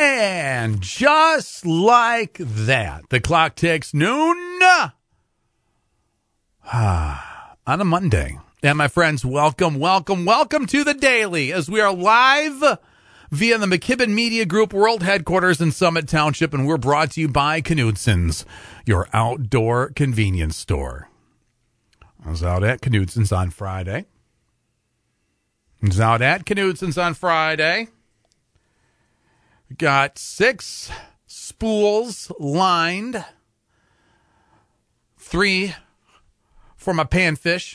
And just like that, the clock ticks noon on a Monday. And my friends, welcome to the Daily as we are live via the McKibben Media Group World Headquarters in Summit Township, and we're brought to you by Knudson's, your outdoor convenience store. I was out at Knudson's on Friday. Got 6 spools lined. 3 for my panfish.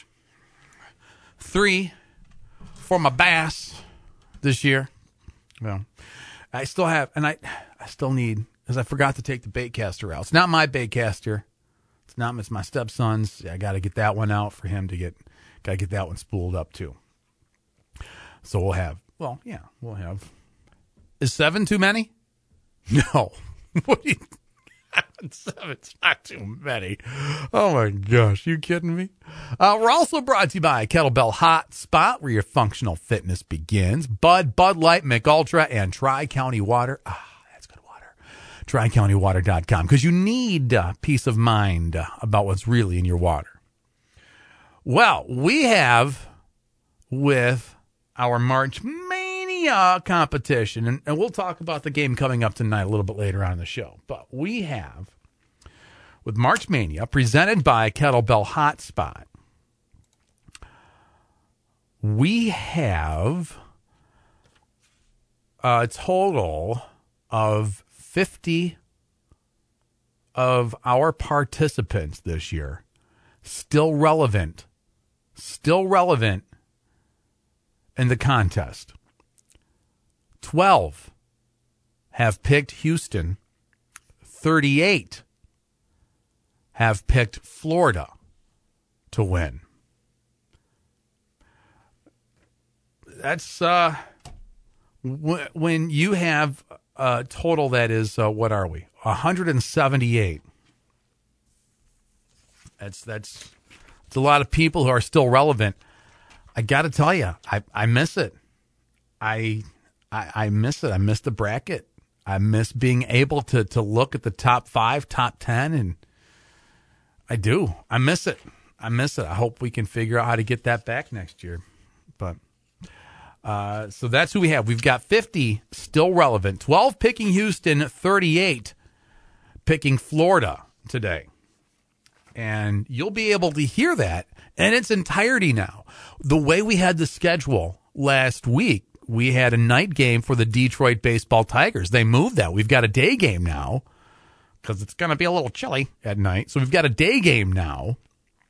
3 for my bass this year. Well, I still have, and I still need, because I forgot to take the bait caster out. It's not my bait caster. It's my stepson's. I got to get that one out for him to got to get that one spooled up too. So we'll have. Is 7 too many? No. What do you? 7's not too many. Oh my gosh, you kidding me? We're also brought to you by Kettlebell Hot Spot, where your functional fitness begins. Bud Light, Mick Ultra, and Tri-County Water. That's good water. TriCountyWater.com, because you need peace of mind about what's really in your water. Well, we have with our March Mania competition, and we'll talk about the game coming up tonight a little bit later on in the show. But we have, with March Mania, presented by Kettlebell Hot Spot, we have a total of 50 of our participants this year still relevant in the contest. 12 have picked Houston. 38 have picked Florida to win. That's when you have a total that is, what are we? 178. That's a lot of people who are still relevant. I got to tell you, I miss it. I miss it. I miss the bracket. I miss being able to look at the top 5, top 10, and I do. I miss it. I hope we can figure out how to get that back next year. But so that's who we have. We've got 50 still relevant, 12 picking Houston, 38 picking Florida today. And you'll be able to hear that in its entirety now. The way we had the schedule last week, we had a night game for the Detroit Baseball Tigers. They moved that. We've got a day game now because it's going to be a little chilly at night. So we've got a day game now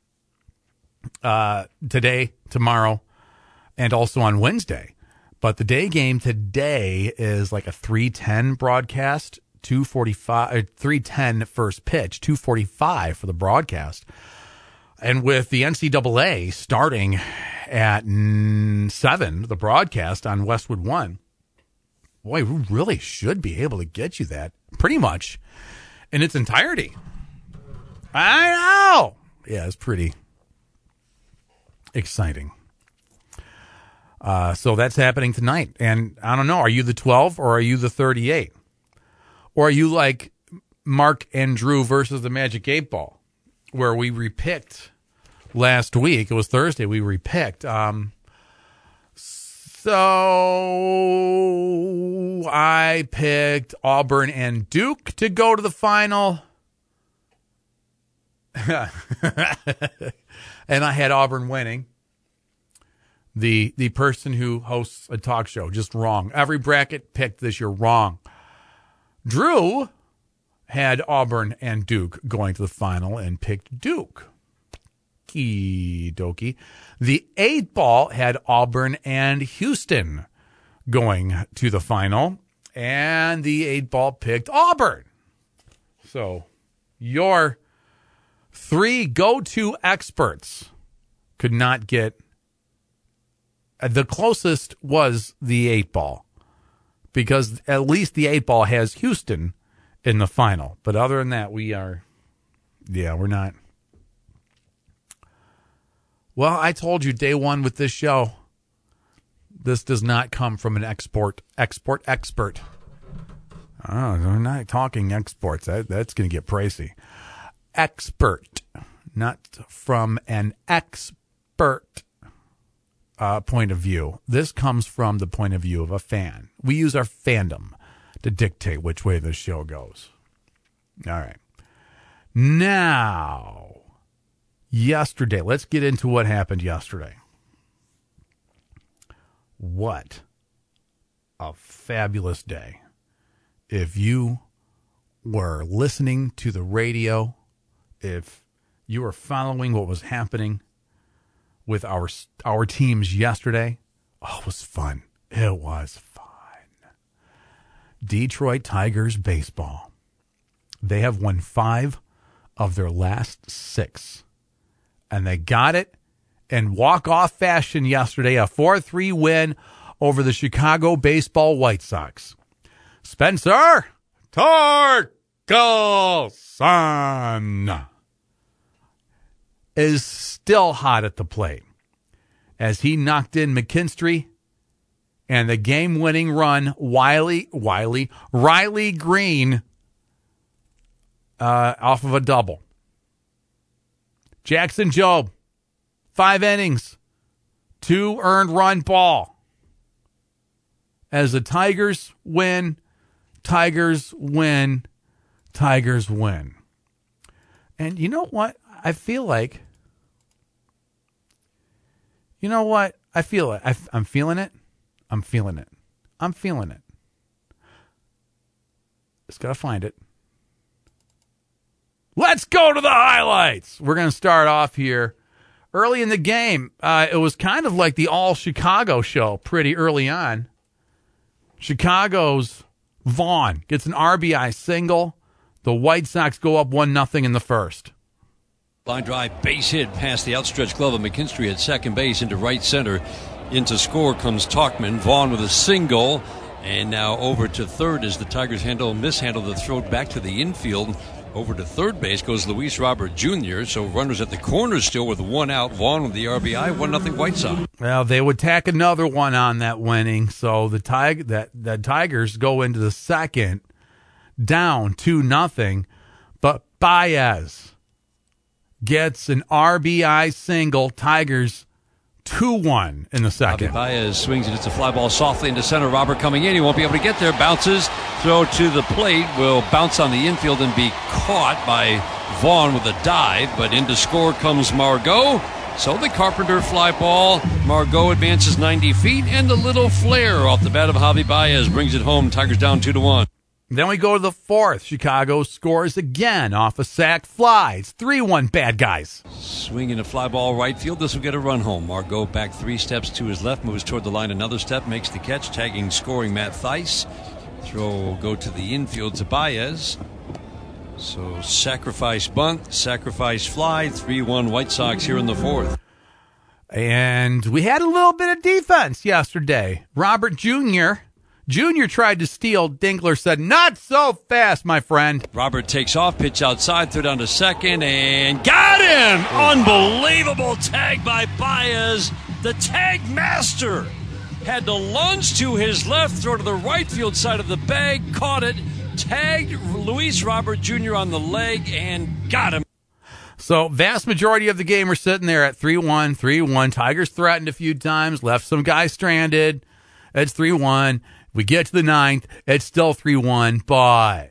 today, tomorrow, and also on Wednesday. But the day game today is like a 3:10 broadcast. 2:45, 3:10 first pitch, 2:45 for the broadcast. And with the NCAA starting at 7, the broadcast on Westwood 1, boy, we really should be able to get you that pretty much in its entirety. I know. Yeah, it's pretty exciting. So that's happening tonight. And I don't know, are you the 12 or are you the 38? Or are you like Mark and Drew versus the Magic 8 Ball, where we repicked last week? It was Thursday. We repicked. So I picked Auburn and Duke to go to the final. And I had Auburn winning. The person who hosts a talk show, just wrong. Every bracket picked this year wrong. Drew had Auburn and Duke going to the final and picked Duke. Okie dokie. The 8 Ball had Auburn and Houston going to the final, and the 8 Ball picked Auburn. So your 3 go-to experts could not get. The closest was the 8 Ball. Because at least the 8 Ball has Houston in the final. But other than that, we're not. Well, I told you day one with this show, this does not come from an expert. Oh, we're not talking exports. That's going to get pricey. Expert, not from an expert point of view. This comes from the point of view of a fan. We use our fandom to dictate which way the show goes. All right. Now, yesterday, let's get into what happened yesterday. What a fabulous day. If you were listening to the radio, if you were following what was happening with our teams yesterday, oh, it was fun. It was fun. Detroit Tigers baseball. They have won 5 of their last 6. And they got it in walk-off fashion yesterday, a 4-3 win over the Chicago Baseball White Sox. Spencer Torkelson is still hot at the plate as he knocked in McKinstry and the game-winning run, Riley Green off of a double. Jackson Jobe, 5 innings, 2 earned run ball. As the Tigers win, Tigers win, Tigers win. And you know what? I feel like, I'm feeling it. I'm feeling it. Just got to find it. Let's go to the highlights. We're going to start off here early in the game. It was kind of like the all Chicago show pretty early on. Chicago's Vaughn gets an RBI single. The White Sox go up 1-0 in the first. Line drive, base hit past the outstretched glove of McKinstry at second base into right center. Into score comes Tauchman. Vaughn with a single. And now over to third as the Tigers mishandle the throw back to the infield. Over to third base goes Luis Robert Jr. So runners at the corners still with 1 out. Vaughn with the RBI, 1-0 White Sox. Well, they would tack another one on that winning. So the Tigers go into the second down 2-0. But Baez gets an RBI single. Tigers 2-1 in the second. Baez swings it. It's a fly ball softly into center. Robert coming in. He won't be able to get there. Bounces. Throw to the plate. Will bounce on the infield and be caught by Vaughn with a dive. But into score comes Margot. So the Carpenter fly ball. Margot advances 90 feet. And the little flare off the bat of Javi Baez brings it home. Tigers down 2-1. Then we go to the fourth. Chicago scores again off a sac fly. It's 3-1 bad guys. Swinging a fly ball right field. This will get a run home. Margot back 3 steps to his left. Moves toward the line another step. Makes the catch. Tagging scoring Matt Theis. Throw will go to the infield to Baez. So sacrifice bunt. Sacrifice fly. 3-1 White Sox here in the fourth. And we had a little bit of defense yesterday. Robert Jr. tried to steal. Dinkler said, "Not so fast, my friend." Robert takes off, pitch outside, throw down to second, and got him! Unbelievable tag by Baez. The tag master had to lunge to his left, throw to the right field side of the bag, caught it, tagged Luis Robert Jr. on the leg, and got him. So vast majority of the game we're sitting there at 3-1, 3-1. Tigers threatened a few times, left some guys stranded. It's 3-1. We get to the 9th, it's still 3-1, but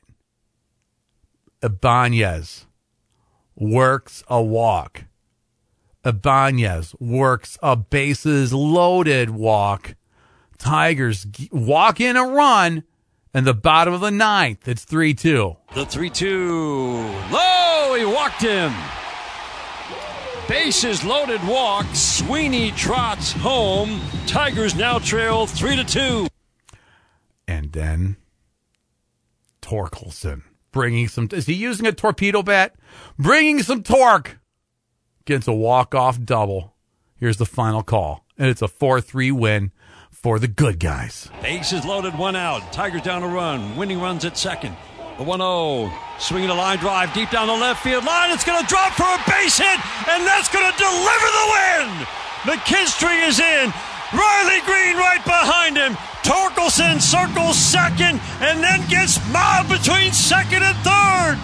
Ibanez works a walk. Ibanez works a bases-loaded walk. Tigers walk in a run, and the bottom of the 9th, it's 3-2. The 3-2. Low, he walked him. Bases-loaded walk. Sweeney trots home. Tigers now trail 3-2. And then Torkelson bringing some. Is he using a torpedo bat? Bringing some torque. Gets a walk-off double. Here's the final call. And it's a 4-3 win for the good guys. Bases loaded, 1 out. Tigers down a run. Winning runs at second. The 1-0. Swinging a line drive deep down the left field line. It's going to drop for a base hit. And that's going to deliver the win. McKinstry is in. Riley Green right behind him. Torkelson circles second and then gets mobbed between second and third.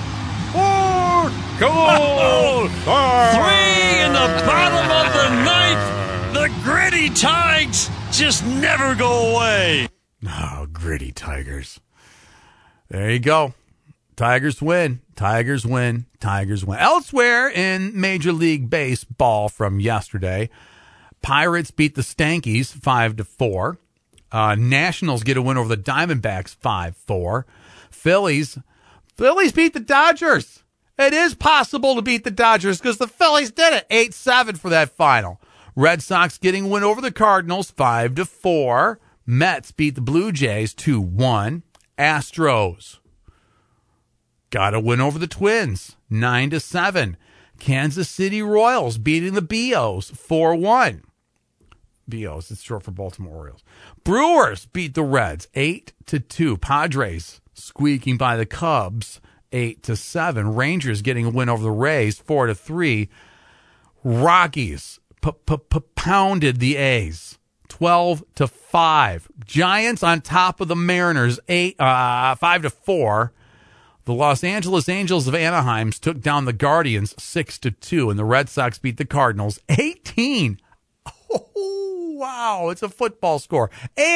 Come on! 3 in the bottom of the ninth. The gritty Tigers just never go away. Oh, gritty Tigers. There you go. Tigers win. Tigers win. Tigers win. Elsewhere in Major League Baseball from yesterday, Pirates beat the Stankies 5-4. Nationals get a win over the Diamondbacks 5-4. Phillies beat the Dodgers. It is possible to beat the Dodgers because the Phillies did it. 8-7 for that final. Red Sox getting a win over the Cardinals 5-4. Mets beat the Blue Jays 2-1. Astros got a win over the Twins 9-7. Kansas City Royals beating the BOs 4-1. BOs, it's short for Baltimore Orioles. Brewers beat the Reds 8-2. Padres squeaking by the Cubs 8-7. Rangers getting a win over the Rays 4-3. Rockies pounded the A's 12-5. Giants on top of the Mariners 5-4. The Los Angeles Angels of Anaheim took down the Guardians 6-2, and the Red Sox beat the Cardinals 18. Oh, wow, it's a football score.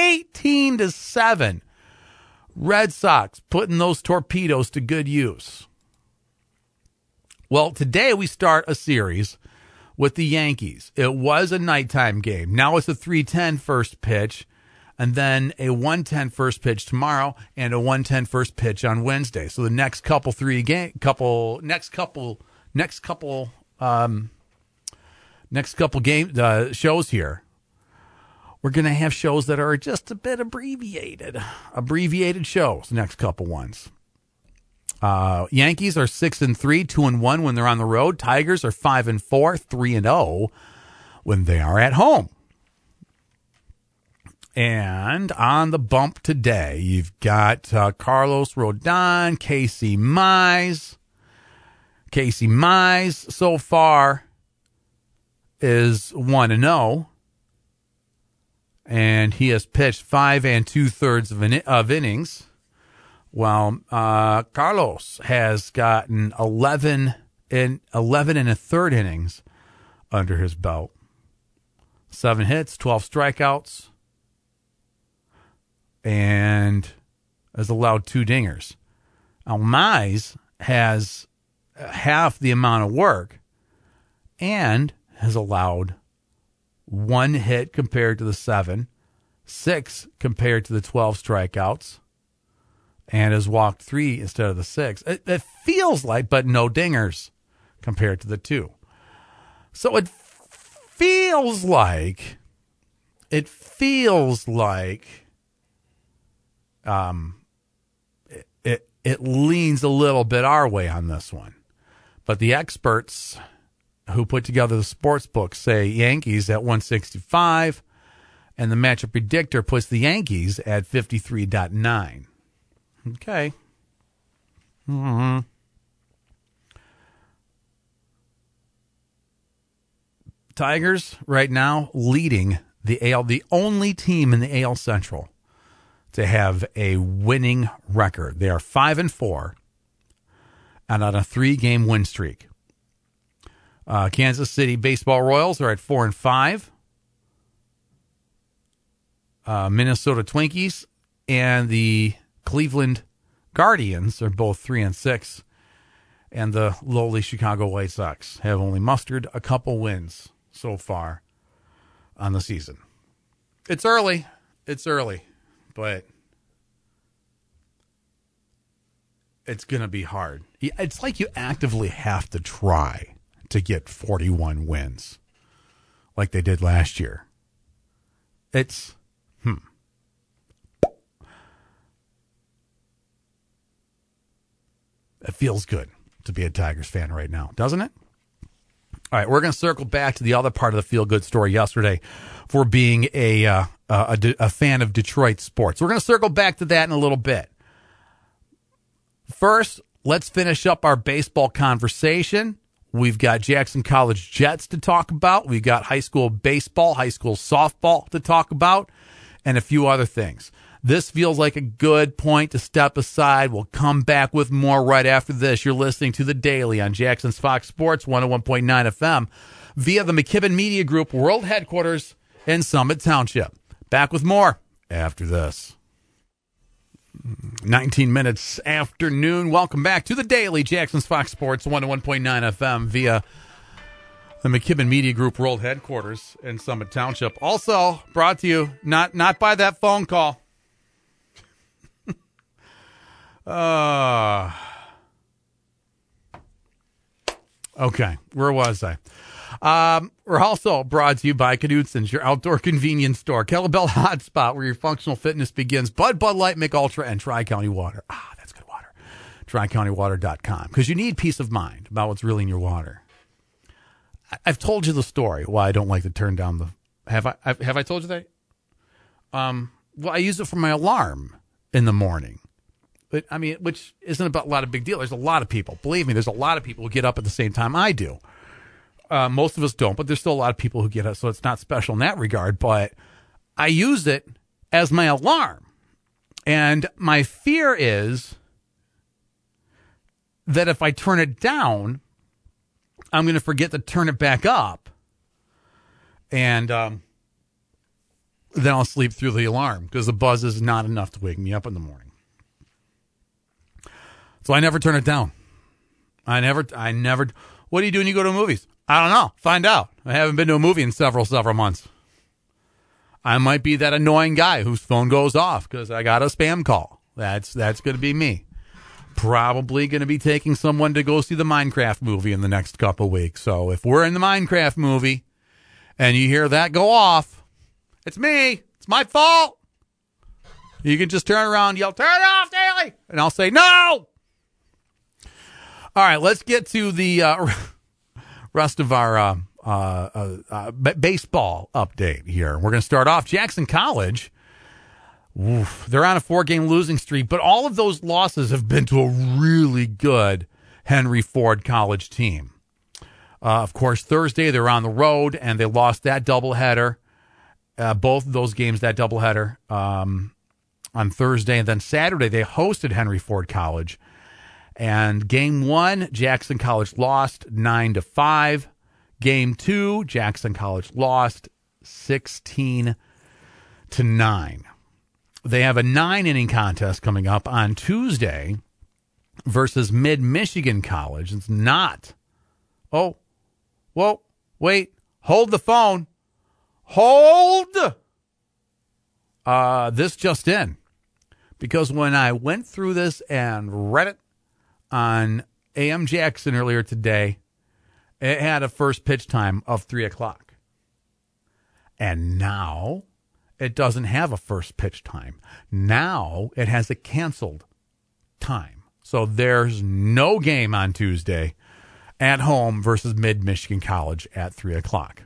18-7. Red Sox putting those torpedoes to good use. Well, today we start a series with the Yankees. It was a nighttime game. Now it's a 3:10 first pitch, and then a 1:10 first pitch tomorrow, and a 1:10 first pitch on Wednesday. So the next couple shows here, we're going to have shows that are just a bit abbreviated shows. Next couple ones. Yankees are 6-3, 2-1 when they're on the road. Tigers are 5-4, 3-0 when they are at home. And on the bump today, you've got Carlos Rodon, Casey Mize. Casey Mize so far is 1-0. And he has pitched 5 2/3 of innings. While Carlos has gotten 11 1/3 innings under his belt. 7 hits, 12 strikeouts, and has allowed 2 dingers. Now, Mize has half the amount of work and has allowed 1 hit compared to the 7, 6 compared to the 12 strikeouts, and has walked 3 instead of the 6. It feels like, but no dingers compared to the 2. So it feels like it leans a little bit our way on this one. But the experts who put together the sports book say Yankees at 165, and the matchup predictor puts the Yankees at 53.9. Okay. Mm-hmm. Tigers right now leading the AL, the only team in the AL Central to have a winning record. They are 5-4 and on a 3-game win streak. Kansas City Baseball Royals are at 4-5. Minnesota Twinkies and the Cleveland Guardians are both 3-6. And the lowly Chicago White Sox have only mustered a couple wins so far on the season. It's early, but it's going to be hard. It's like you actively have to try to get 41 wins like they did last year. It feels good to be a Tigers fan right now, doesn't it? All right, we're going to circle back to the other part of the feel-good story yesterday for being a fan of Detroit sports. We're going to circle back to that in a little bit. First, let's finish up our baseball conversation. We've got Jackson College Jets to talk about. We've got high school baseball, high school softball to talk about. and a few other things. This feels like a good point to step aside. We'll come back with more right after this. You're listening to The Daily on Jackson's Fox Sports 101.9 FM via the McKibben Media Group World Headquarters in Summit Township. Back with more after this. 19 minutes after noon. Welcome back to The Daily, Jackson's Fox Sports 101.9 FM via the McKibben Media Group World Headquarters in Summit Township. Also brought to you not by that phone call. Okay, where was I? We're also brought to you by Knutson's, your outdoor convenience store. Kettlebell Hotspot, where your functional fitness begins. Bud Light, Mick Ultra, and Tri-County Water. That's good water. TriCountyWater.com. Because you need peace of mind about what's really in your water. I've told you the story why I don't like to turn down the... Have I told you that? Well, I use it for my alarm in the morning. But, I mean, which isn't a lot of big deal. There's a lot of people. Believe me, there's a lot of people who get up at the same time I do. Most of us don't, but there's still a lot of people who get up, so it's not special in that regard. But I use it as my alarm. And my fear is that if I turn it down, I'm going to forget to turn it back up. And then I'll sleep through the alarm because the buzz is not enough to wake me up in the morning. So I never turn it down. I never. What do you do when you go to movies? I don't know. Find out. I haven't been to a movie in several months. I might be that annoying guy whose phone goes off because I got a spam call. That's going to be me. Probably going to be taking someone to go see the Minecraft movie in the next couple of weeks. So if we're in the Minecraft movie and you hear that go off, it's me. It's my fault. You can just turn around and yell, "Turn it off, Daily!" And I'll say, "No!" All right, let's get to the rest of our baseball update here. We're going to start off Jackson College. Oof, they're on a 4-game losing streak, but all of those losses have been to a really good Henry Ford College team. Of course, Thursday they're on the road, and they lost that doubleheader. Both of those games, that doubleheader on Thursday. And then Saturday they hosted Henry Ford College. And game 1, Jackson College lost 9-5. Game 2, Jackson College lost 16-9. They have a 9-inning contest coming up on Tuesday versus Mid-Michigan College. It's not. Oh, whoa, wait, hold the phone. Hold. This just in. Because when I went through this and read it on AM Jackson earlier today, it had a first pitch time of 3 o'clock. And now it doesn't have a first pitch time. Now it has a canceled time. So there's no game on Tuesday at home versus Mid-Michigan College at 3 o'clock.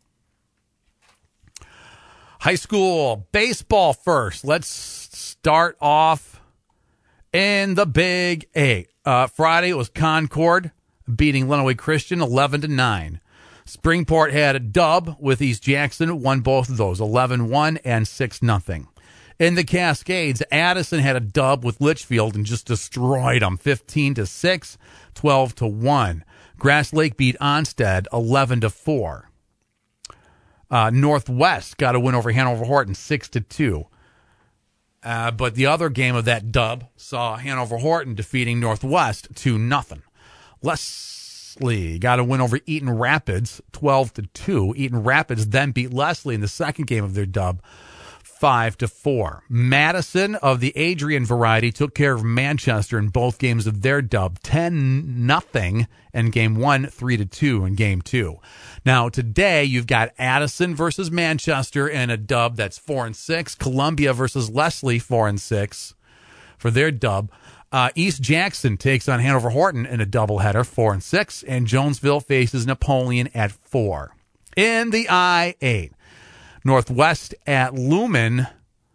High school baseball first. Let's start off in the Big 8. Friday it was Concord beating Lenawee Christian 11-9. Springport had a dub with East Jackson, won both of those, 11-1 and 6-0. In the Cascades, Addison had a dub with Litchfield and just destroyed them, 15-6, 12-1. Grass Lake beat Onstead 11-4. Northwest got a win over Hanover Horton 6-2. But the other game of that dub saw Hanover Horton defeating Northwest 2-0. Leslie got a win over Eaton Rapids 12-2. Eaton Rapids then beat Leslie in the second game of their dub 5-4. Madison of the Adrian variety took care of Manchester in both games of their dub 10-0 in game 1, 3-2 in game 2. Now today you've got Addison versus Manchester in a dub that's 4-6. Columbia versus Leslie 4-6 for their dub. East Jackson takes on Hanover Horton in a doubleheader 4-6, and Jonesville faces Napoleon at 4. In the I-8, Northwest at Lumen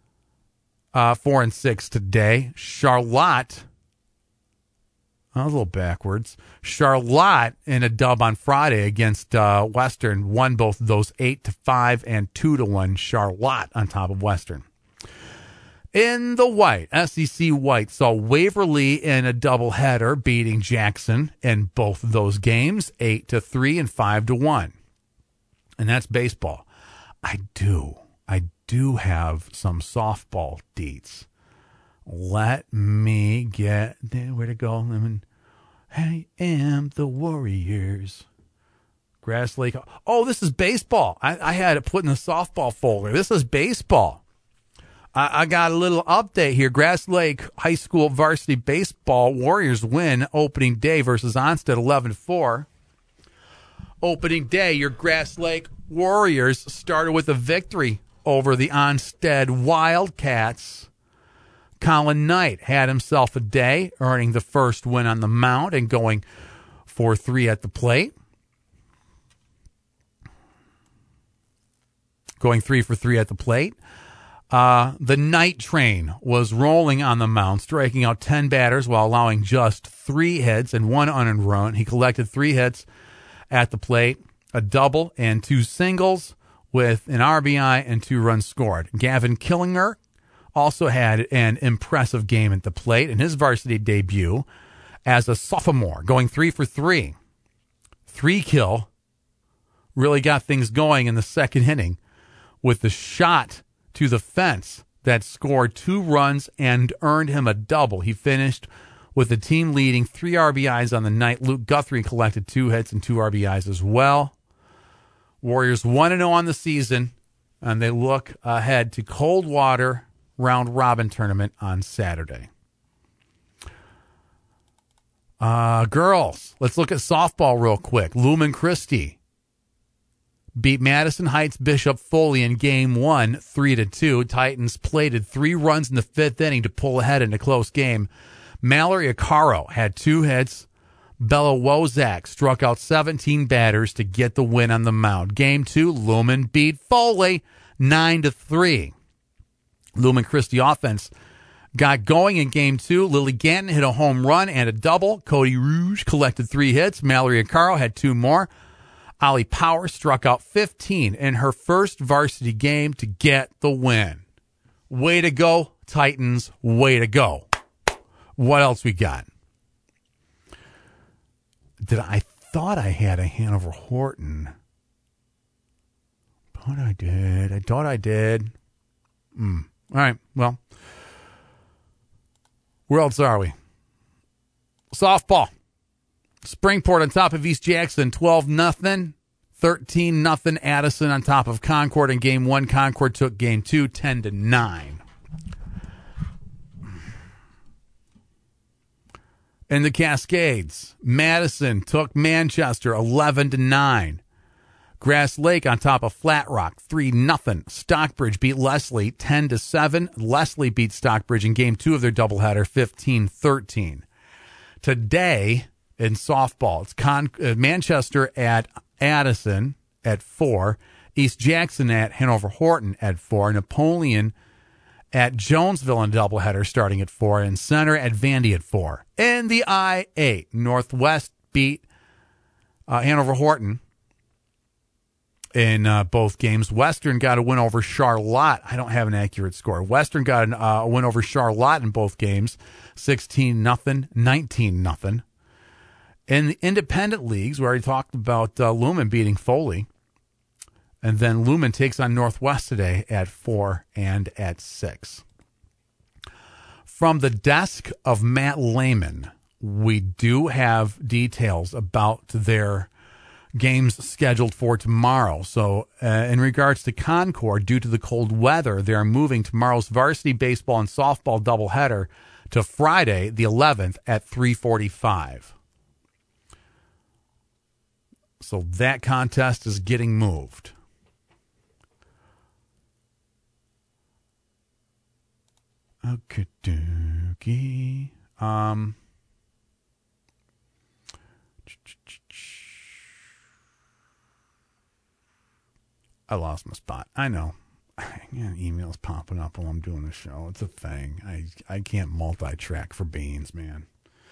4-6 today. Charlotte, I was a little backwards. Charlotte in a dub on Friday against Western won both of those 8-5 and 2-1. Charlotte on top of Western. In the white, SEC white saw Waverly in a doubleheader beating Jackson in both of those games, 8-3 and 5-1. And that's baseball. I do have some softball deets. Let me get where to go. I am the Warriors. Grass Lake. Oh, this is baseball. I had it put in the softball folder. This is baseball. I got a little update here. Grass Lake High School varsity baseball Warriors win opening day versus Onstead 11-4. Opening day, your Grass Lake Warriors started with a victory over the Onstead Wildcats. Colin Knight had himself a day, earning the first win on the mound and going 4-3 at the plate. Going 3 for 3 at the plate. The Night Train was rolling on the mound, striking out 10 batters while allowing just 3 hits and 1 unearned run. He collected 3 hits at the plate, a double and 2 singles with an RBI and 2 runs scored. Gavin Killinger also had an impressive game at the plate in his varsity debut as a sophomore, going 3 for 3. 3 kill, really got things going in the second inning with the shot to the fence that scored 2 runs and earned him a double. He finished with the team leading 3 RBIs on the night. Luke Guthrie collected 2 hits and 2 RBIs as well. Warriors 1-0 on the season, and they look ahead to Coldwater round robin tournament on Saturday. Girls, let's look at softball real quick. Lumen Christi beat Madison Heights Bishop Foley in Game 1, 3-2. Titans plated 3 runs in the 5th inning to pull ahead in a close game. Mallory Acaro had 2 hits. Bella Wozak struck out 17 batters to get the win on the mound. Game 2, Lumen beat Foley 9-3. Lumen Christi offense got going in Game 2. Lily Ganton hit a home run and a double. Cody Rouge collected 3 hits. Mallory Acaro had 2 more. Ollie Power struck out 15 in her first varsity game to get the win. Way to go, Titans. Way to go. What else we got? I thought I had a Hanover Horton. But I did. I thought I did. All right. Well, where else are we? Softball. Springport on top of East Jackson, 12-0. 13-0 Addison on top of Concord in Game 1. Concord took Game 2, 10-9. In the Cascades, Madison took Manchester, 11-9. Grass Lake on top of Flat Rock, 3-0. Stockbridge beat Leslie, 10-7. Leslie beat Stockbridge in Game 2 of their doubleheader, 15-13. Today, in softball, it's Manchester at Addison at 4, East Jackson at Hanover Horton at 4, Napoleon at Jonesville in doubleheader starting at 4, and Center at Vandy at 4. In the I-8, Northwest beat Hanover Horton in both games. Western got a win over Charlotte. I don't have an accurate score. Western got a win over Charlotte in both games, 16-0, 19-0. In the independent leagues, we already talked about Lumen beating Foley. And then Lumen takes on Northwest today at 4 and at 6. From the desk of Matt Lehman, we do have details about their games scheduled for tomorrow. So in regards to Concord, due to the cold weather, they are moving tomorrow's varsity baseball and softball doubleheader to Friday, the 11th at 3:45. So that contest is getting moved. Okay, dookie. I lost my spot. I know. Emails popping up while I'm doing the show. It's a thing. I can't multi-track for beans, man.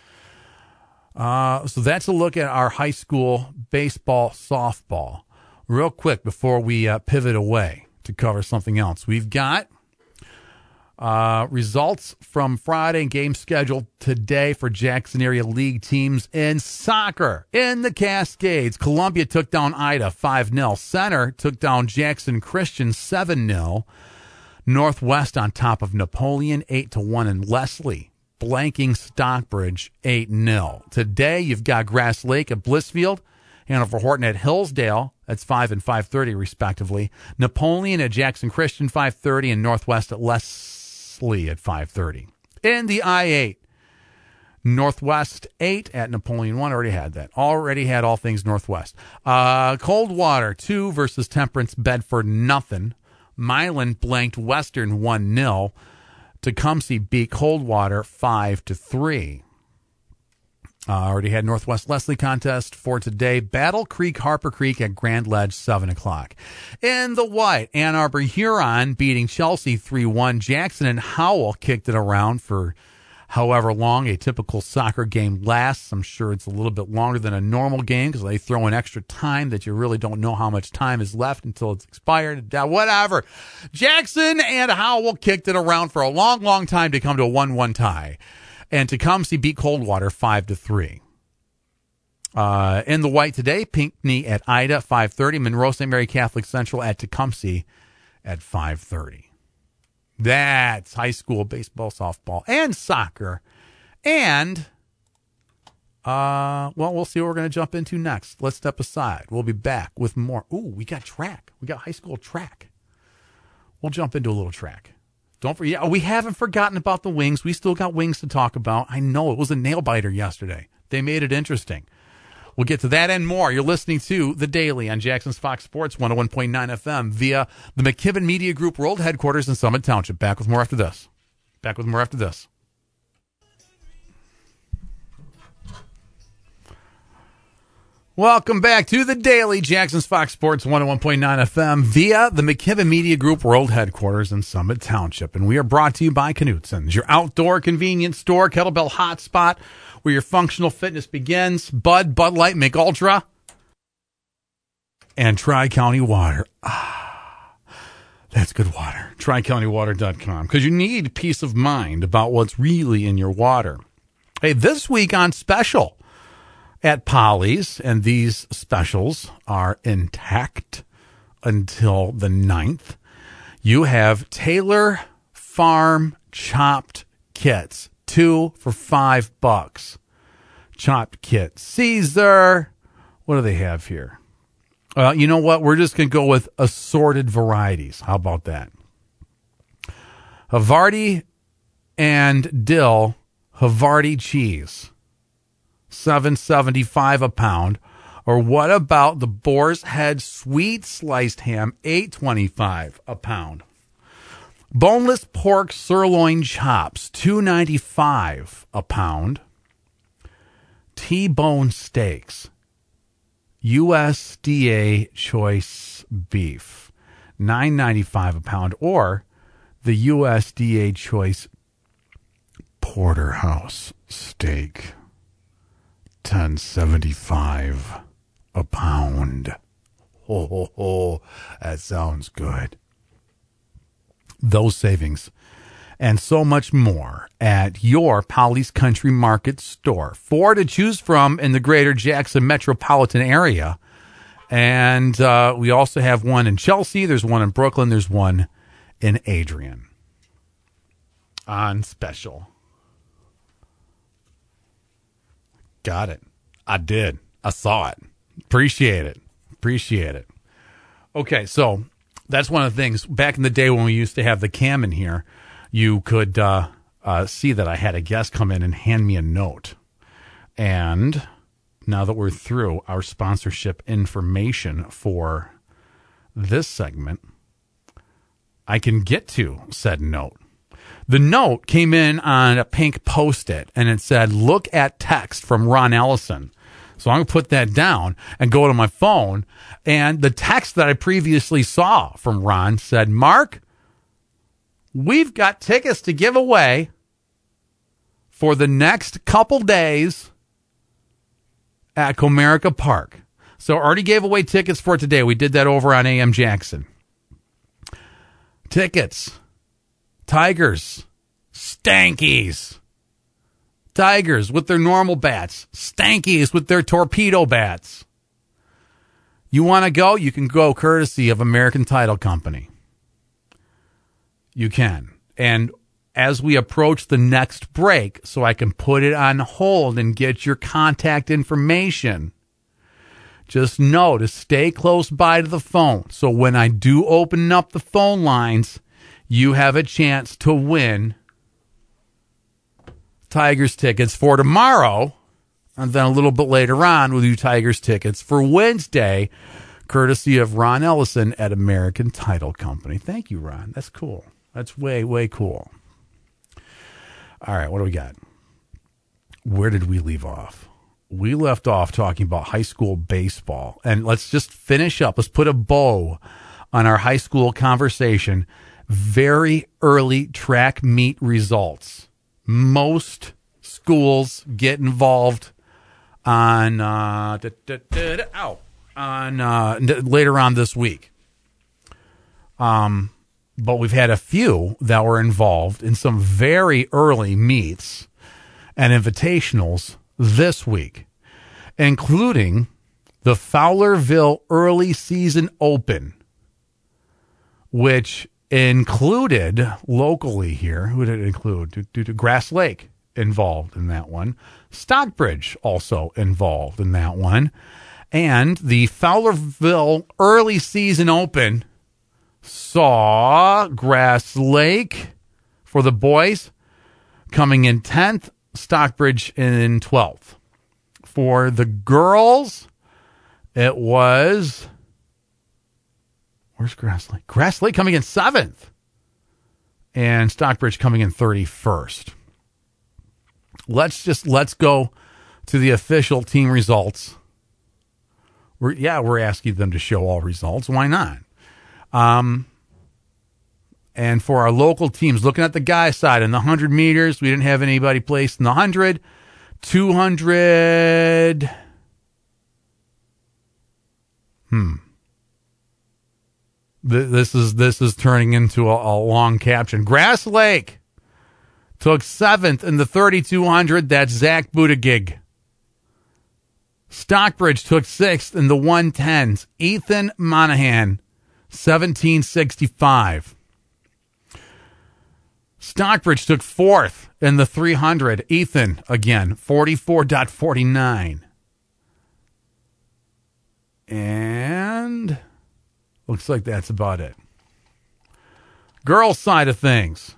So that's a look at our high school baseball, softball. Real quick before we pivot away to cover something else. We've got Results from Friday and game scheduled today for Jackson area league teams in soccer. In the Cascades, Columbia took down Ida 5-0. Center took down Jackson Christian 7-0. Northwest on top of Napoleon 8-1, and Leslie blanking Stockbridge 8-0. Today you've got Grass Lake at Blissfield, Hanover Horton at Hillsdale. That's 5 and 5:30 respectively. Napoleon at Jackson Christian 5:30, and Northwest at Leslie at 5:30. In the I-8, Northwest 8 at Napoleon 1. Already had that. Already had all things Northwest. Coldwater 2 versus Temperance Bedford, nothing. Milan blanked Western 1-0. Tecumseh beat Coldwater 5-3. Already had Northwest Leslie contest for today. Battle Creek Harper Creek at Grand Ledge 7 o'clock. In the white, Ann Arbor Huron beating Chelsea 3-1. Jackson and Howell kicked it around for however long a typical soccer game lasts. I'm sure it's a little bit longer than a normal game because they throw in extra time that you really don't know how much time is left until it's expired. Whatever. Jackson and Howell kicked it around for a long, long time to come to a 1-1 tie. And Tecumseh beat Coldwater 5-3. In the white today, Pinckney at Ida 5:30. Monroe St. Mary Catholic Central at Tecumseh at 5:30. That's high school baseball, softball, and soccer. And, we'll see what we're going to jump into next. Let's step aside. We'll be back with more. Ooh, we got track. We got high school track. We'll jump into a little track. Don't forget, we haven't forgotten about the wings. We still got wings to talk about. I know it was a nail biter yesterday. They made it interesting. We'll get to that and more. You're listening to The Daily on Jackson's Fox Sports 101.9 FM via the McKibben Media Group World Headquarters in Summit Township. Back with more after this. Welcome back to The Daily, Jackson's Fox Sports 101.9 FM via the McKibben Media Group World Headquarters in Summit Township. And we are brought to you by Knutson's, your outdoor convenience store, kettlebell hotspot, where your functional fitness begins. Bud Light, Mick Ultra, and Tri-County Water. That's good water. TriCountyWater.com, because you need peace of mind about what's really in your water. Hey, this week on special at Polly's, and these specials are intact until the 9th, you have Taylor Farm chopped kits, 2 for $5. Chopped kit. Caesar. What do they have here? You know what? We're just going to go with assorted varieties. How about that? Havarti and dill Havarti cheese, $7.75 a pound. Or what about the Boar's Head sweet sliced ham, $8.25 a pound. Boneless pork sirloin chops, $2.95 a pound. T-bone steaks, USDA choice beef, $9.95 a pound, or the USDA choice porterhouse steak, $10.75 a pound. Oh, that sounds good. Those savings and so much more at your Polly's Country Market store. 4 to choose from in the greater Jackson metropolitan area. And we also have one in Chelsea. There's one in Brooklyn. There's one in Adrian. On special. Got it. I did. I saw it. Appreciate it. Okay, so that's one of the things. Back in the day when we used to have the cam in here, you could see that I had a guest come in and hand me a note. And now that we're through our sponsorship information for this segment, I can get to said note. The note came in on a pink Post-it, and it said, "Look at text from Ron Ellison." So I'm going to put that down and go to my phone. And the text that I previously saw from Ron said, "Mark, we've got tickets to give away for the next couple days at Comerica Park." So I already gave away tickets for today. We did that over on AM Jackson. Tickets Tigers, stankies. Tigers with their normal bats, stankies with their torpedo bats. You want to go? You can go courtesy of American Title Company. You can. And as we approach the next break, so I can put it on hold and get your contact information, just know to stay close by to the phone. So when I do open up the phone lines, you have a chance to win Tigers tickets for tomorrow. And then a little bit later on, we'll do Tigers tickets for Wednesday, courtesy of Ron Ellison at American Title Company. Thank you, Ron. That's cool. That's way, way cool. All right, what do we got? Where did we leave off? We left off talking about high school baseball. And let's just finish up. Let's put a bow on our high school conversation. Very early track meet results. Most schools get involved on later on this week. But we've had a few that were involved in some very early meets and invitationals this week, including the Fowlerville Early Season Open, which included locally here. Who did it include? Grass Lake involved in that one. Stockbridge also involved in that one. And the Fowlerville Early Season Open saw Grass Lake for the boys coming in 10th, Stockbridge in 12th. For the girls, it was... Where's Grass Lake? Grass Lake coming in 7th. And Stockbridge coming in 31st. Let's go to the official team results. We're asking them to show all results. Why not? And for our local teams, looking at the guy side in the 100 meters, we didn't have anybody placed in the 100. 200. This is turning into a long caption. Grass Lake took 7th in the 3,200. That's Zach Buttigieg. Stockbridge took 6th in the 110s. Ethan Monahan, 1765. Stockbridge took 4th in the 300. Ethan, again, 44.49. And looks like that's about it. Girls' side of things.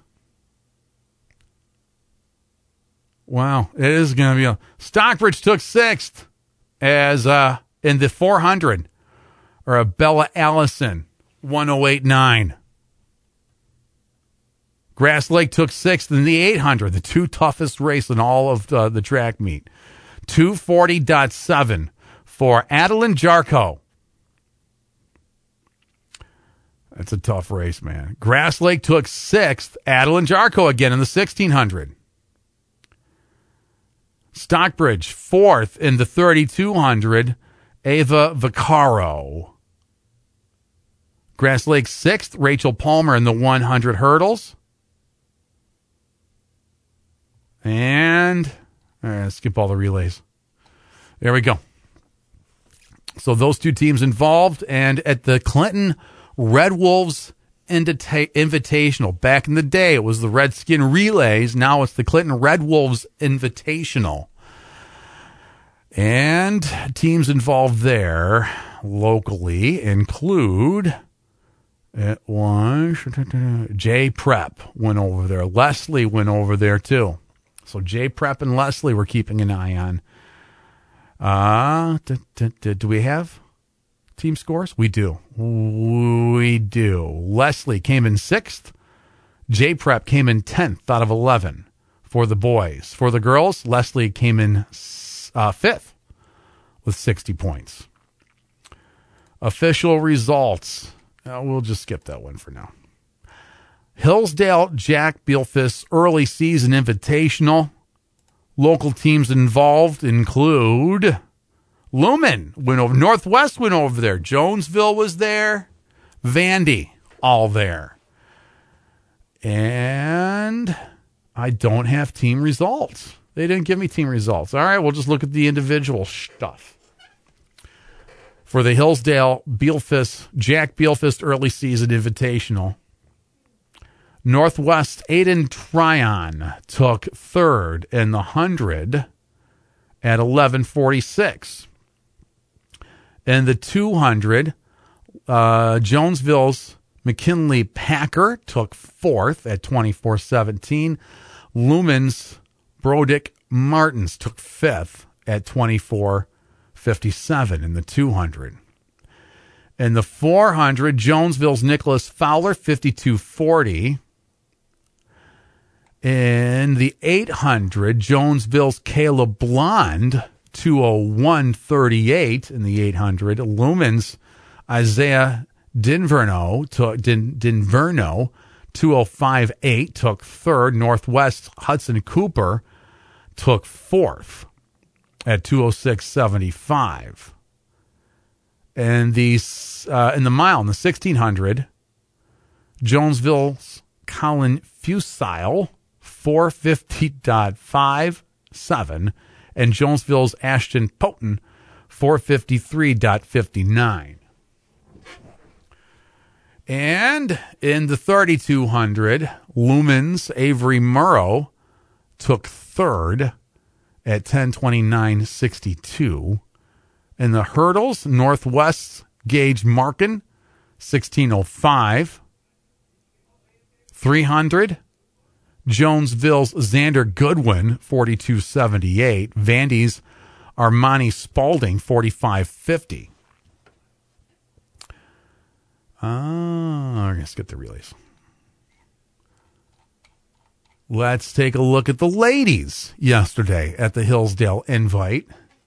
Wow, it is going to be Stockbridge took 6th as in the 400. Or Bella Allison, 108.9. Grass Lake took 6th in the 800, the two toughest race in all of the track meet. 240.7 for Adeline Jarko. That's a tough race, man. Grass Lake took 6th. Adeline Jarko again in the 1600. Stockbridge 4th in the 3200. Ava Vaccaro. Grass Lake 6th. Rachel Palmer in the 100 hurdles. And skip all the relays. There we go. So those two teams involved. And at the Clinton Red Wolves Invitational. Back in the day, it was the Redskin Relays. Now it's the Clinton Red Wolves Invitational. And teams involved there locally include... It was J Prep went over there. Leslie went over there too. So J Prep and Leslie we're keeping an eye on. Do we have team scores? We do. Leslie came in 6th. J Prep came in 10th out of 11 for the boys. For the girls, Leslie came in 5th with 60 points. Official results. We'll just skip that one for now. Hillsdale Jack Bielfus Early Season Invitational. Local teams involved include Lumen went over, Northwest went over there, Jonesville was there, Vandy all there. And I don't have team results. They didn't give me team results. All right, we'll just look at the individual stuff. For the Hillsdale Jack Bielfist Early Season Invitational, Northwest Aiden Tryon took third in the 100 at 11:46. In the 200, Jonesville's McKinley Packer took fourth at 24:17. Lumen's Brodick Martins took fifth at 24:57 in the 200. In the 400, Jonesville's Nicholas Fowler, 52:40. In the 800, Jonesville's Caleb Blond, 201:38 in the 800. Lumen's Isaiah Dinverno, 205.8, took third. Northwest Hudson Cooper took fourth at 206.75. And in the mile, in the 1600, Jonesville's Colin Fusile, 450.57, and Jonesville's Ashton Poten, 453.59. And in the 3200, Lumen's Avery Murrow took third at 10:29.62. In the hurdles, Northwest's Gage Markin, 16:05. 300, Jonesville's Xander Goodwin, 42.78. Vandy's Armani Spalding, 45.50. Let's get the relays. Let's take a look at the ladies yesterday at the Hillsdale Invite.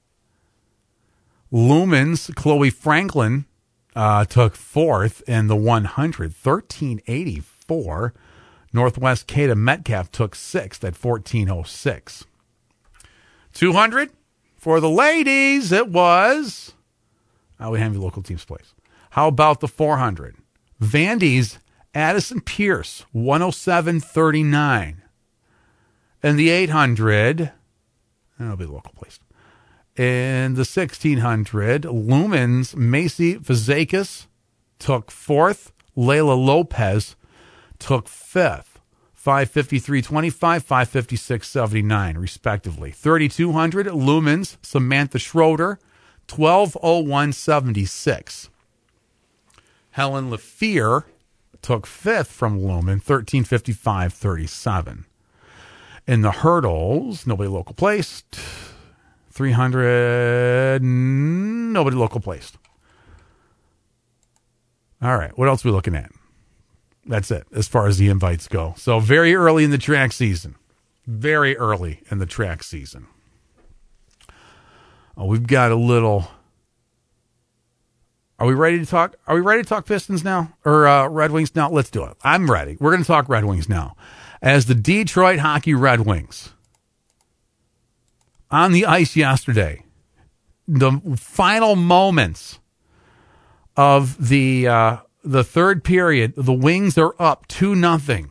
Lumen's Chloe Franklin took fourth in the 100, 13.84. Northwest Kata Metcalf took sixth at 14.06. 200 for the ladies, it was. We have your local teams place. How about the 400? Vandy's Addison Pierce, 107.39. And the 800, that'll be local place. In the 1600, Lumen's Macy Fazakis took fourth. Layla Lopez took fifth. 553.25, 556.79, respectively. 3200, Lumen's Samantha Schroeder, 12:01.76. Helen LaFear took fifth from Lumen, 13:55.37. In the hurdles, nobody local placed. 300, nobody local placed. All right, what else are we looking at? That's it, as far as the invites go. So very early in the track season. Very early in the track season. We've got a little... Are we ready to talk? Are we ready to talk Pistons now? Or Red Wings now? Let's do it. I'm ready. We're going to talk Red Wings now. As the Detroit Hockey Red Wings on the ice yesterday, the final moments of the third period, the Wings are up 2-0.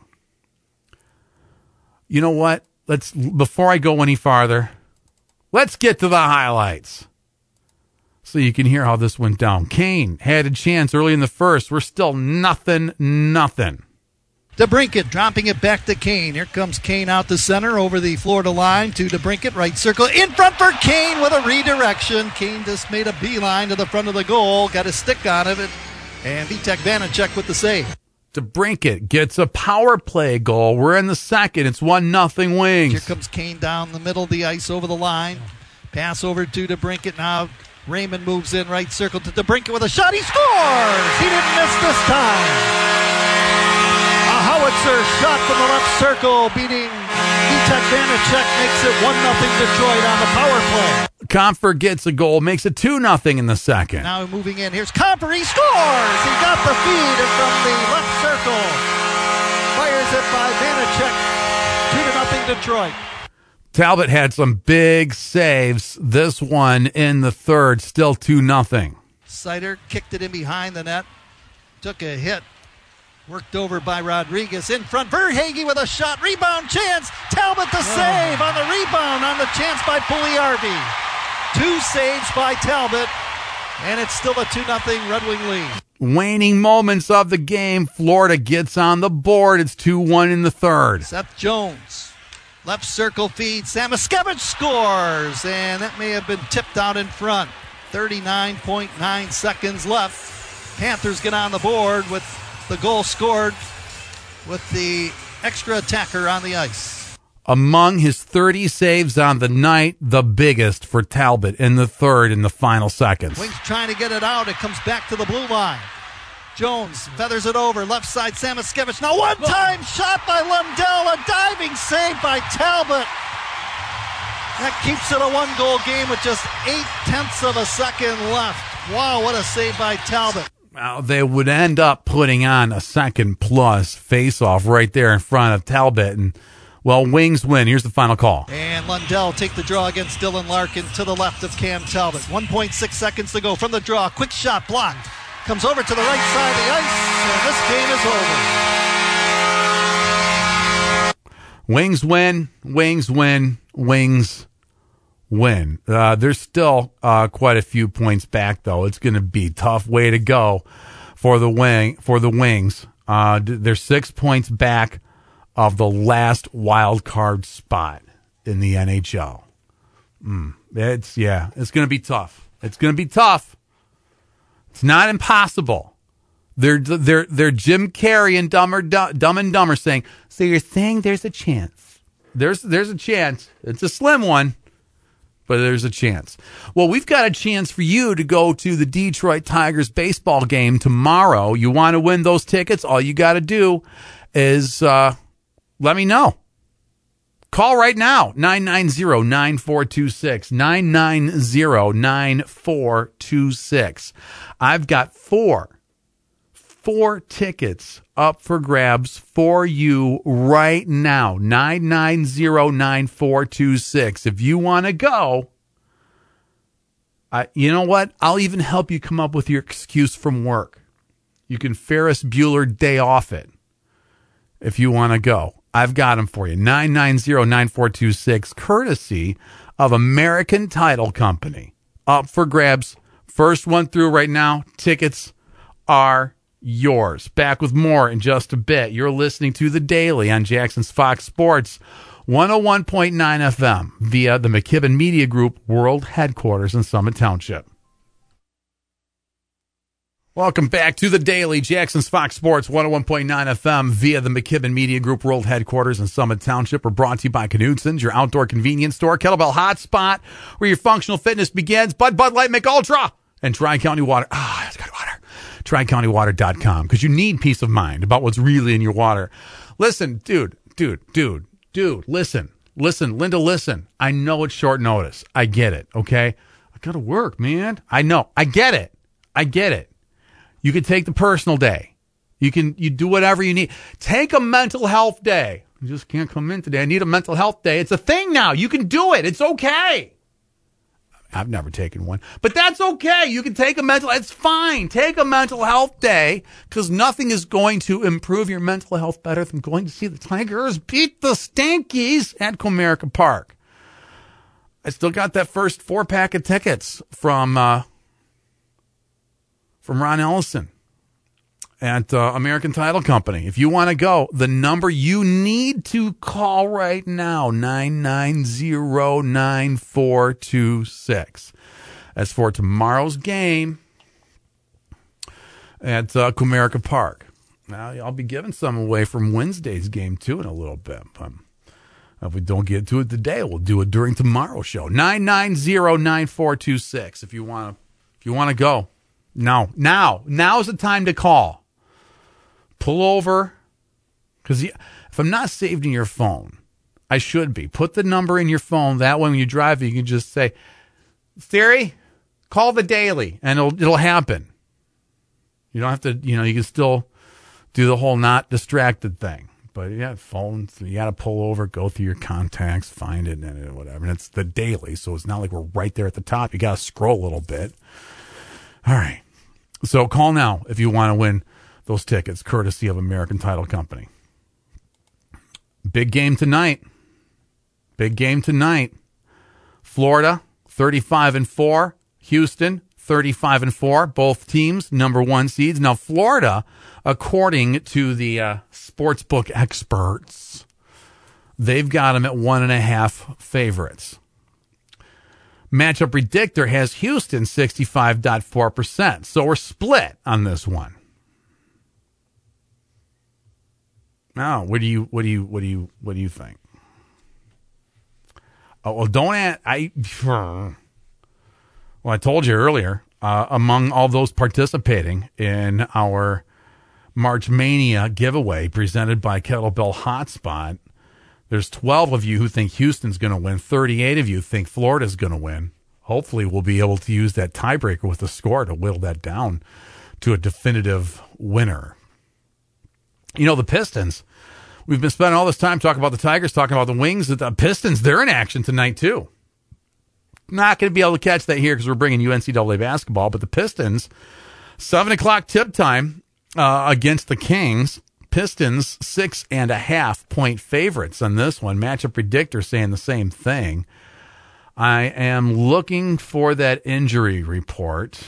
You know what? Before I go any farther, let's get to the highlights so you can hear how this went down. Kane had a chance early in the first. We're still 0-0. DeBrincat dropping it back to Kane. Here comes Kane out the center over the Florida line to DeBrincat. Right circle in front for Kane with a redirection. Kane just made a beeline to the front of the goal. Got a stick on it. And Vitek Vanacek with the save. DeBrincat gets a power play goal. We're in the second. It's 1-0 Wings. Here comes Kane down the middle of the ice over the line. Pass over to DeBrincat now. Raymond moves in right circle to DeBrincat with a shot. He scores! He didn't miss this time. A howitzer shot from the left circle beating Vitek Vanacek makes it 1-0 Detroit on the power play. Comfer gets a goal, makes it 2-0 in the second. Now moving in. Here's Comfer. He scores! He got the feed from the left circle. Fires it by Vanacek. 2-0 Detroit. Talbot had some big saves. This one in the third, still 2-0. Sider kicked it in behind the net. Took a hit. Worked over by Rodriguez. In front, Verhaeghe with a shot. Rebound chance. Talbot the save on the rebound on the chance by Pugliarvi. 2 saves by Talbot, and it's still a 2-0 Red Wing lead. Waning moments of the game. Florida gets on the board. It's 2-1 in the third. Seth Jones, left circle feed. Samoskevich scores, and that may have been tipped out in front. 39.9 seconds left. Panthers get on the board with the goal scored with the extra attacker on the ice. Among his 30 saves on the night, the biggest for Talbot in the third in the final seconds. Wings trying to get it out. It comes back to the blue line. Jones feathers it over. Left side, Samoskevich. Now one-time shot by Lundell. A diving save by Talbot. That keeps it a 1-goal game with just 0.8 of a second left. Wow, what a save by Talbot. Well, they would end up putting on a second-plus face-off right there in front of Talbot. And, well, Wings win. Here's the final call. And Lundell take the draw against Dylan Larkin to the left of Cam Talbot. 1.6 seconds to go from the draw. Quick shot blocked. Comes over to the right side of the ice, and this game is over. Wings win. Wings win. Wings win. There's still quite a few points back, though. It's going to be a tough way to go for the Wings. They're 6 points back of the last wild card spot in the NHL. It's going to be tough. It's going to be tough. It's not impossible. They're Jim Carrey and Dumb and Dumber saying, so you're saying there's a chance. There's a chance. It's a slim one, but there's a chance. Well, we've got a chance for you to go to the Detroit Tigers baseball game tomorrow. You want to win those tickets? All you got to do is let me know. Call right now, 990-9426, 990-9426. I've got four tickets up for grabs for you right now, 990-9426. If you want to go, you know what? I'll even help you come up with your excuse from work. You can Ferris Bueller day off it if you want to go. I've got them for you. 990-9426, courtesy of American Title Company. Up for grabs. First one through right now. Tickets are yours. Back with more in just a bit. You're listening to The Daily on Jackson's Fox Sports 101.9 FM via the McKibben Media Group World Headquarters in Summit Township. Welcome back to The Daily, Jackson's Fox Sports 101.9 FM via the McKibben Media Group World Headquarters in Summit Township. We're brought to you by Knutson's, your outdoor convenience store, Kettlebell Hotspot, where your functional fitness begins, Bud Light, Mick Ultra, and Tri-County Water. It's good water. TriCountyWater.com, because you need peace of mind about what's really in your water. Listen, dude, listen. Linda, listen. I know it's short notice. I get it, okay? I got to work, man. I know. I get it. You can take the personal day. You do whatever you need. Take a mental health day. You just can't come in today. I need a mental health day. It's a thing now. You can do it. It's okay. I've never taken one, but that's okay. You can take it's fine. Take a mental health day, because nothing is going to improve your mental health better than going to see the Tigers beat the Stankies at Comerica Park. I still got that first 4-pack of tickets from Ron Ellison at American Title Company. If you want to go, the number you need to call right now, 990-9426. That's for tomorrow's game at Comerica Park. Now, I'll be giving some away from Wednesday's game, too, in a little bit. But if we don't get to it today, we'll do it during tomorrow's show. 990-9426 if you want to go. Now's the time to call. Pull over, because if I'm not saved in your phone, I should be. Put the number in your phone. That way when you drive, you can just say, Siri, call The Daily, and it'll happen. You don't have to, you can still do the whole not distracted thing. But yeah, phones, you got to pull over, go through your contacts, find it, and whatever. And it's The Daily, so it's not like we're right there at the top. You got to scroll a little bit. All right. So call now if you want to win those tickets, courtesy of American Title Company. Big game tonight. Florida, 35-4. Houston, 35-4. Both teams, number 1 seeds. Now, Florida, according to the sportsbook experts, they've got them at 1.5 favorites. Matchup Predictor has Houston 65.4%. So we're split on this one. Now, what do you think? Oh, well, I told you earlier, among all those participating in our March Mania giveaway presented by Kettlebell Hotspot, there's 12 of you who think Houston's going to win. 38 of you think Florida's going to win. Hopefully we'll be able to use that tiebreaker with the score to whittle that down to a definitive winner. You know, the Pistons, we've been spending all this time talking about the Tigers, talking about the Wings. The Pistons, they're in action tonight too. Not going to be able to catch that here because we're bringing you NCAA basketball, but the Pistons, 7 o'clock tip time against the Kings. Pistons 6.5 point favorites on this one. Matchup Predictor saying the same thing. I am looking for that injury report,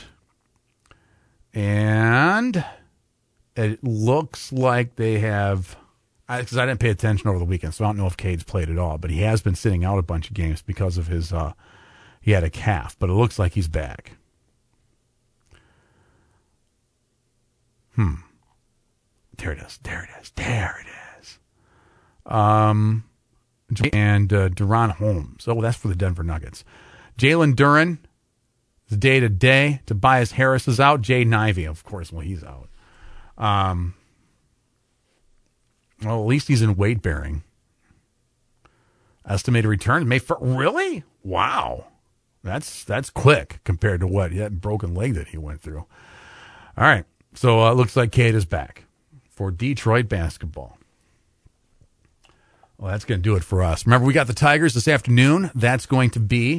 and it looks like they have, because I didn't pay attention over the weekend, so I don't know if Cade's played at all, but he has been sitting out a bunch of games because of his, he had a calf, but it looks like he's back. There it is. And Deron Holmes. Oh, that's for the Denver Nuggets. Jalen Duren, the day-to-day. Tobias Harris is out. Jay Nivey, of course, well, he's out. Well, at least he's in weight-bearing. Estimated return, really? Wow. That's quick compared to what that broken leg that he went through. All right. So it looks like Cade is back for Detroit basketball. Well, that's going to do it for us. Remember, we got the Tigers this afternoon. That's going to be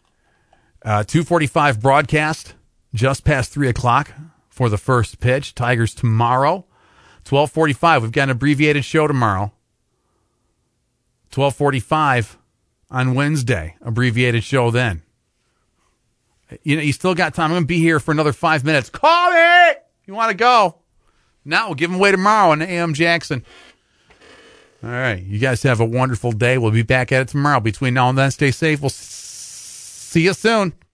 2:45 broadcast, just past 3 o'clock for the first pitch. Tigers tomorrow, 12:45. We've got an abbreviated show tomorrow. 12:45 on Wednesday, abbreviated show then. You know, you still got time. I'm going to be here for another 5 minutes. Call me! You want to go? Now we'll give them away tomorrow on AM Jackson. All right. You guys have a wonderful day. We'll be back at it tomorrow. Between now and then, stay safe. We'll see you soon.